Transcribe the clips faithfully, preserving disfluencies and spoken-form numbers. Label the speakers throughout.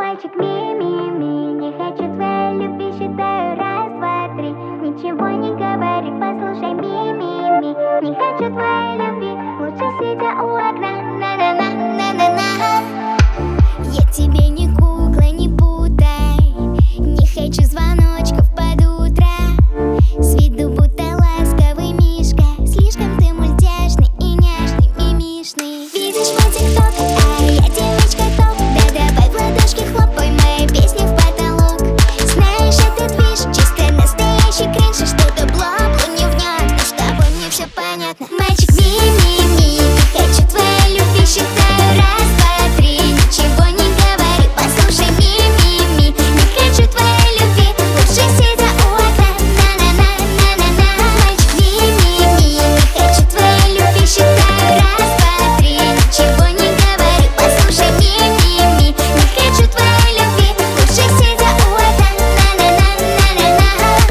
Speaker 1: мальчик ми-ми-ми. Не хочу твоей любви, считаю раз, два, три. Ничего не говори, послушай ми-ми-ми. Не хочу твоей любви, лучше сидя у окна. На-на-на-на-на-на. Я тебе не кукла, не путай. Не хочу звоночков под утро. С виду будто ласковый мишка. Слишком ты мультяшный и няшный, мимишный. Видишь мой тикток, а я девочка топ. Да давай в ладошки хлопай, мои песни в потолок. Знаешь, этот движ чисто настоящий кринж. И что-то бла-бла не внятно, но с тобой мне все понятно. Мальчик ми-ми-ми, не хочу твоей любви, считаю раз, два, три. Ничего не говори, послушай ми-ми-ми. Не хочу твоей любви, лучше сидя у окна. На-на-на-на-на-на. Мальчик ми-ми-ми, не хочу твоей любви, считаю раз, два, три. Ничего не говори, послушай ми-ми-ми. Не хочу твоей любви, лучше сидя у окна. На-на-на-на-на-на.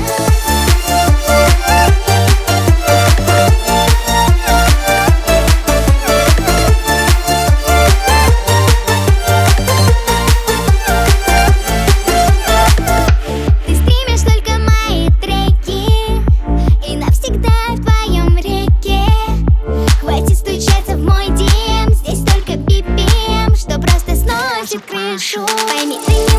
Speaker 1: Ты стримишь только мои треки и навсегда в твоем реке. Хватит стучаться в мой ди эм, здесь только би пи эм, что просто сносит крышу. Пойми, ты не